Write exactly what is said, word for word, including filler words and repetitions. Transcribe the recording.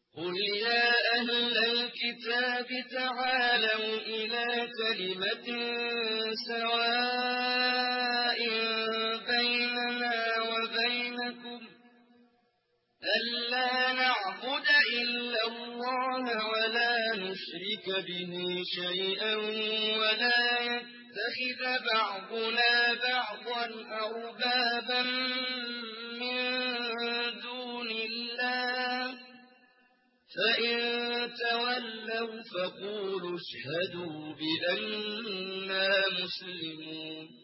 قل يا أهل الكتاب تعالوا إلى كلمة سواء بيننا وبينكم ألا نعبد إلا الله ولا نشرك به شيئا ولا يتخذ بعضنا بعضا أربابا من دون الله فإن تولوا فقولوا اشهدوا بأننا مسلمون